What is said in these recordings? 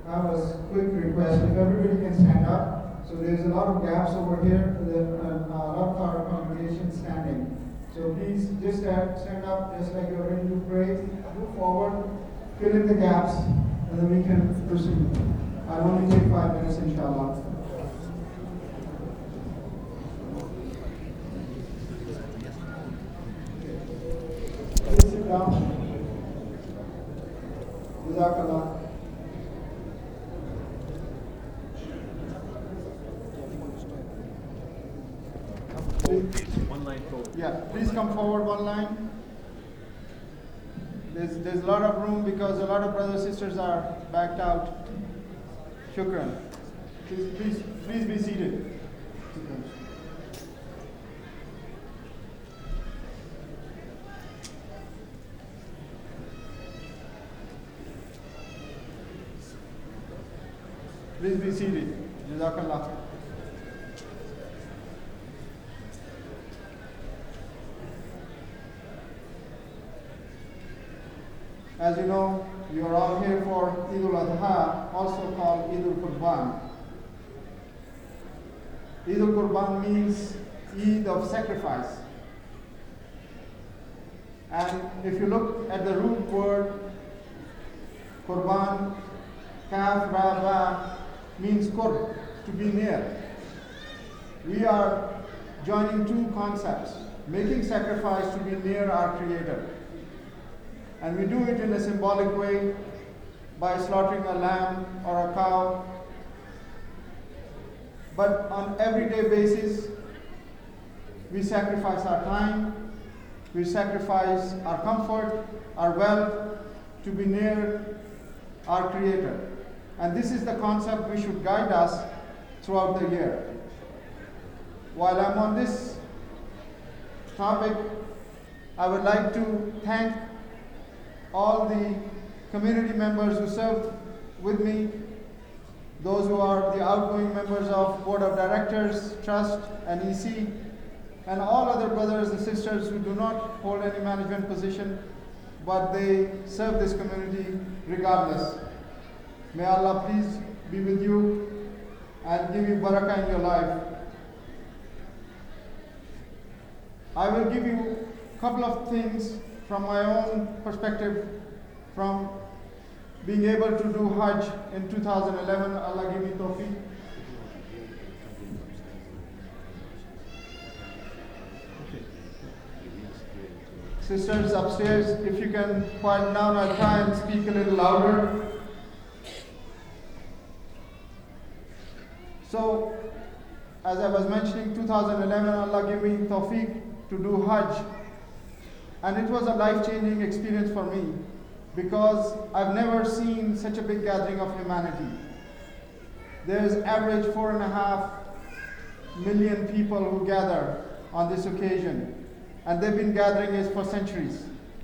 I have a quick request. If everybody can stand up. So there's a lot of gaps over here. A lot of our congregation standing. So please just stand up just like you're ready to pray. Move forward, fill in the gaps, and then we can proceed. I'll only take 5 minutes, inshallah. Please sit down. Jazakallah. One line forward. Yeah, please come forward one line. There's a lot of room because a lot of brothers and sisters are backed out. Shukran. Please be seated. Please be seated. Jazakallah. As you know, you are all here for Eid al-Adha, also called Eid al-Qurban. Eid al-Qurban means Eid of sacrifice. And if you look at the root word, Qurban, Kaf, Ra, Ba, means qurb, to be near. We are joining two concepts, making sacrifice to be near our Creator. And we do it in a symbolic way by slaughtering a lamb or a cow. But on everyday basis, we sacrifice our time, we sacrifice our comfort, our wealth to be near our Creator. And this is the concept which should guide us throughout the year. While I'm on this topic, I would like to thank all the community members who served with me, those who are the outgoing members of Board of Directors, Trust, and EC, and all other brothers and sisters who do not hold any management position, but they serve this community regardless. May Allah please be with you and give you barakah in your life. I will give you a couple of things from my own perspective from being able to do Hajj in 2011. Allah give me tawfiq. Sisters upstairs, if you can quiet down, I'll try and speak a little louder. So, as I was mentioning, 2011, Allah gave me tawfiq to do Hajj. And it was a life-changing experience for me because I've never seen such a big gathering of humanity. There's average 4.5 million people who gather on this occasion. And they've been gathering it for centuries.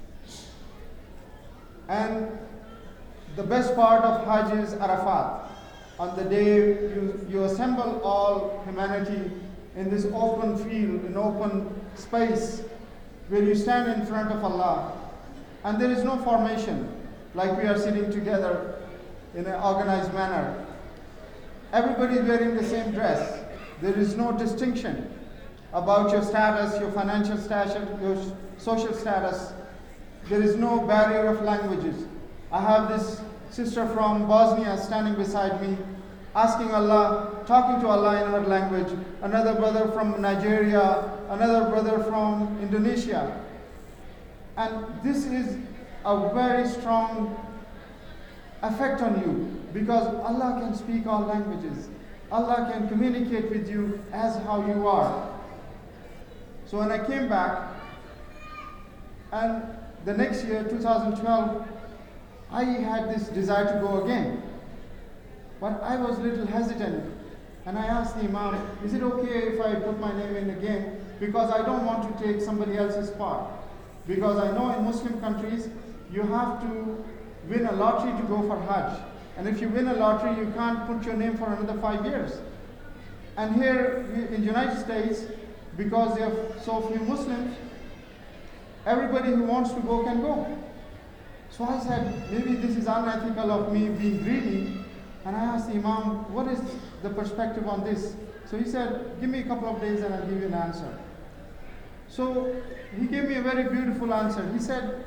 And the best part of Hajj is Arafat. On the day you assemble all humanity in this open field, in open space, where you stand in front of Allah. And there is no formation, like we are sitting together in an organized manner. Everybody is wearing the same dress. There is no distinction about your status, your financial status, your social status. There is no barrier of languages. I have this sister from Bosnia standing beside me, asking Allah, talking to Allah in her language. Another brother from Nigeria, another brother from Indonesia. And this is a very strong effect on you because Allah can speak all languages. Allah can communicate with you as how you are. So when I came back, and the next year, 2012, I had this desire to go again. But I was a little hesitant. And I asked the Imam, is it okay if I put my name in again? Because I don't want to take somebody else's spot. Because I know in Muslim countries, you have to win a lottery to go for Hajj. And if you win a lottery, you can't put your name for another 5 years. And here in the United States, because there are so few Muslims, everybody who wants to go can go. So I said, maybe this is unethical of me being greedy, And I asked the Imam, what is the perspective on this? So he said, give me a couple of days and I'll give you an answer. So he gave me a very beautiful answer. He said,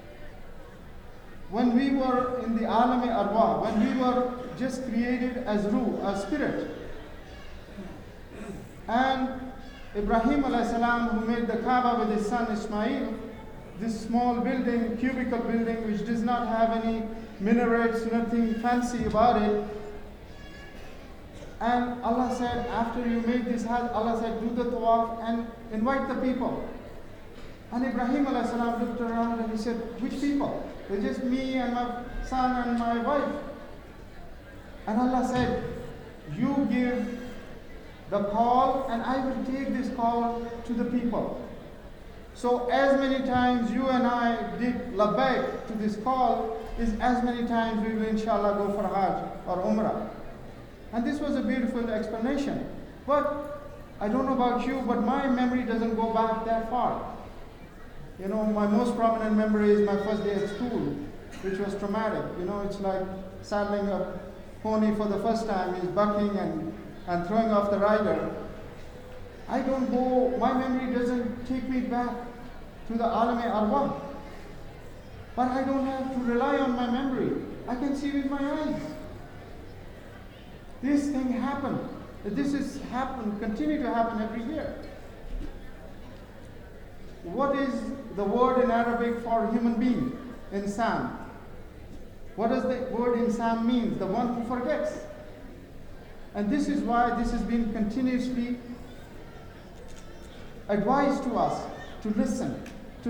when we were in the Alam-e-Arwah, when we were just created as Ruh, as spirit, and Ibrahim alayhi salam, who made the Kaaba with his son Ismail, this small building, cubicle building, which does not have any minarets, nothing fancy about it. And Allah said, after you make this Hajj, Allah said, do the tawaf and invite the people. And Ibrahim alayhi salam looked around and he said, which people? It's just me and my son and my wife. And Allah said, you give the call and I will take this call to the people. So as many times you and I did labbaik to this call is as many times we will inshallah go for Hajj or Umrah. And this was a beautiful explanation. But I don't know about you, but my memory doesn't go back that far. You know, my most prominent memory is my first day at school, which was traumatic. You know, it's like saddling a pony for the first time, he's bucking and throwing off the rider. I don't go, my memory doesn't take me back to the Alam-e-Arwah. But I don't have to rely on my memory. I can see with my eyes. This thing happened. This is happened, continue to happen every year. What is the word in Arabic for human being? Insan. What does the word insan mean? The one who forgets. And this is why this has been continuously advised to us to listen.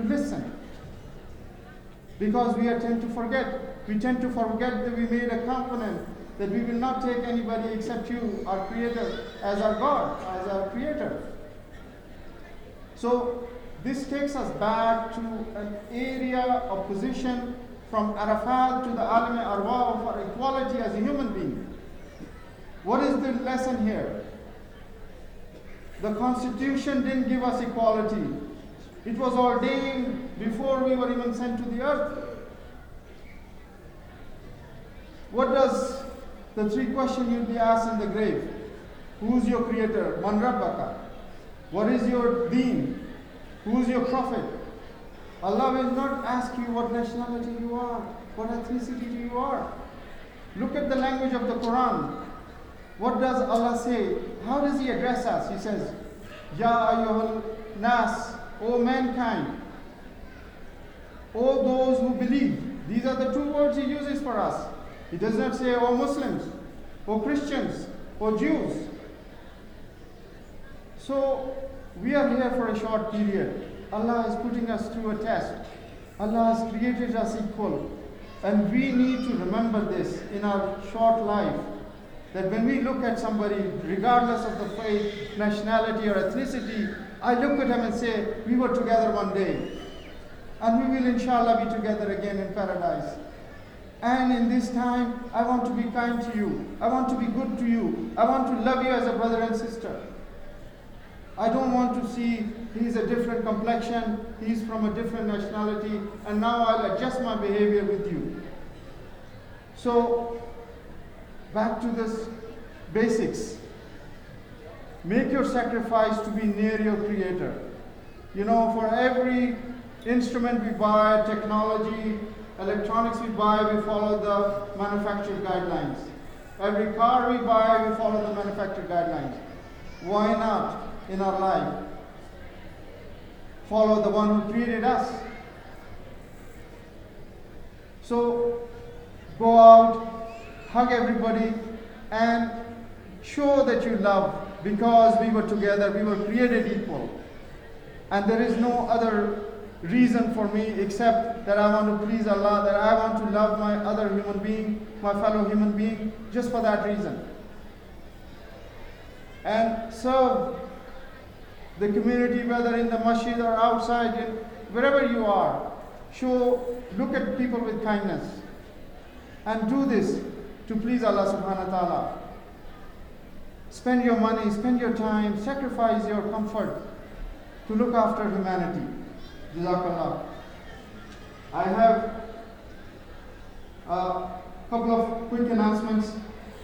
Because we tend to forget. We tend to forget that we made a covenant that we will not take anybody except you, our Creator, as our God, as our Creator. So this takes us back to an area of position from Arafat to the Alam-e-Arwah for equality as a human being. What is the lesson here? The Constitution didn't give us equality. It was ordained before we were even sent to the earth. What does the three questions you'll be asked in the grave? Who's your creator? Man Rabbaka. What is your deen? Who's your prophet? Allah will not ask you what nationality you are, what ethnicity you are. Look at the language of the Quran. What does Allah say? How does He address us? He says, Ya ayyuhal nas, O mankind, O those who believe. These are the two words He uses for us. He does not say, O Muslims, O Christians, O Jews. So, we are here for a short period. Allah is putting us through a test. Allah has created us equal. And we need to remember this in our short life. That when we look at somebody, regardless of the faith, nationality or ethnicity, I look at him and say, we were together one day. And we will inshallah be together again in paradise. And in this time, I want to be kind to you. I want to be good to you. I want to love you as a brother and sister. I don't want to see he's a different complexion, he's from a different nationality, and now I'll adjust my behavior with you. So, back to this basics. Make your sacrifice to be near your Creator. You know, for every instrument we buy, technology, electronics we buy, we follow the manufacturer guidelines. Every car we buy, we follow the manufacturer guidelines. Why not, in our life, follow the one who created us? So, go out, hug everybody, and show that you love, because we were together, we were created equal. And there is no other reason for me except that I want to please Allah, that I want to love my other human being, my fellow human being, just for that reason. And serve the community, whether in the masjid or outside, wherever you are. Look at people with kindness. And do this to please Allah subhanahu wa ta'ala. Spend your money, spend your time, sacrifice your comfort to look after humanity. Jazakallah. I have a couple of quick announcements.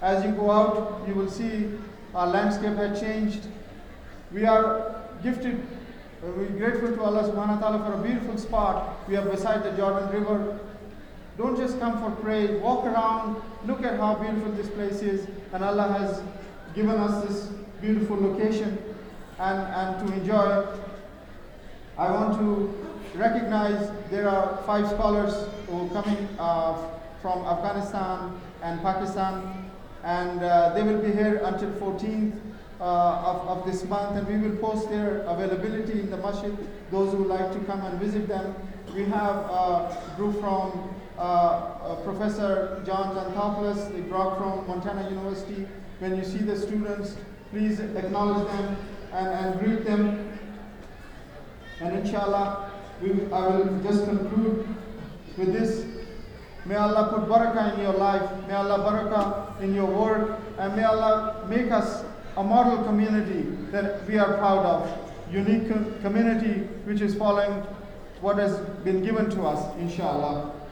As you go out, you will see our landscape had changed. We are gifted, we're grateful to Allah subhanahu wa ta'ala for a beautiful spot. We are beside the Jordan River. Don't just come for praise, walk around, look at how beautiful this place is, and Allah has given us this beautiful location and to enjoy. I want to recognize there are 5 scholars who are coming from Afghanistan and Pakistan, and they will be here until 14th of this month, and we will post their availability in the masjid, those who like to come and visit them. We have a group from Professor John Xanthopoulos. They brought from Montana University. When you see the students, please acknowledge them and greet them. And inshallah, I will just conclude with this. May Allah put barakah in your life. May Allah barakah in your work. And may Allah make us a model community that we are proud of. Unique community which is following what has been given to us, inshallah.